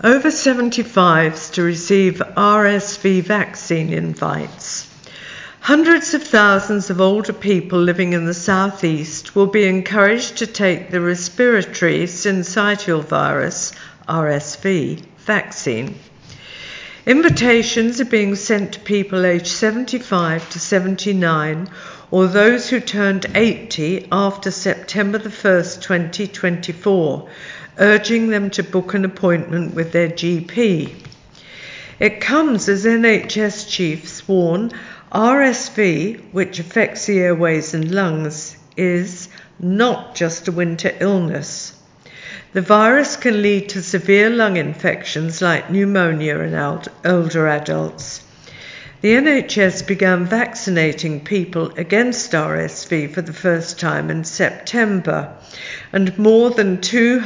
over 75s to receive RSV vaccine invites. Hundreds of thousands of older people living in the southeast will be encouraged to take the respiratory syncytial virus, RSV, vaccine. Invitations are being sent to people aged 75 to 79 or those who turned 80 after September the 1st, 2024, urging them to book an appointment with their GP. It comes as NHS chiefs warn RSV, which affects the airways and lungs, is not just a winter illness. The virus can lead to severe lung infections like pneumonia in older adults. The NHS began vaccinating people against RSV for the first time in September, and more than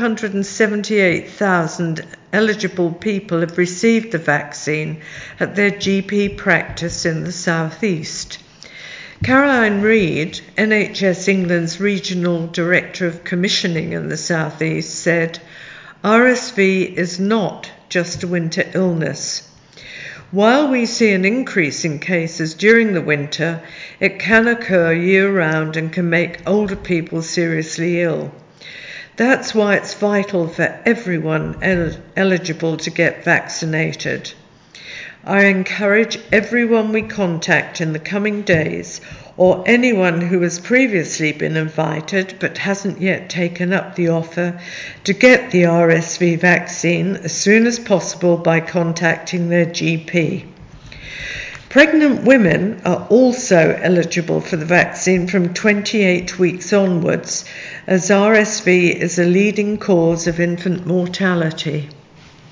278,000 eligible people have received the vaccine at their GP practice in the southeast. Caroline Reid, NHS England's Regional Director of Commissioning in the southeast, said, "RSV is not just a winter illness. While we see an increase in cases during the winter, it can occur year-round and can make older people seriously ill. That's why it's vital for everyone eligible to get vaccinated. I encourage everyone we contact in the coming days, or anyone who has previously been invited but hasn't yet taken up the offer, to get the RSV vaccine as soon as possible by contacting their GP. Pregnant women are also eligible for the vaccine from 28 weeks onwards, as RSV is a leading cause of infant mortality."